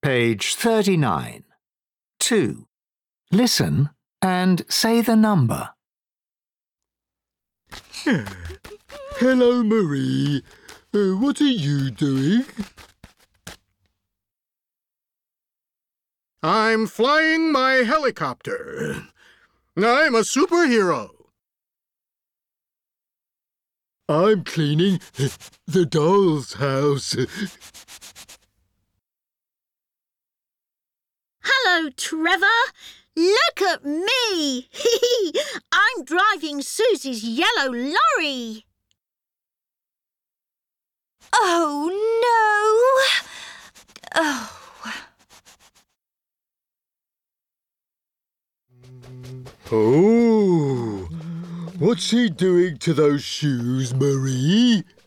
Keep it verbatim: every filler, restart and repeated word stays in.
Page thirty-nine. two. Listen and say the number. Hello, Marie. Uh, what are you doing? I'm flying my helicopter. I'm a superhero. I'm cleaning the doll's house. Hello, Trevor. Look at me. I'm driving Susie's yellow lorry. Oh, no. Oh. Oh, what's he doing to those shoes, Marie?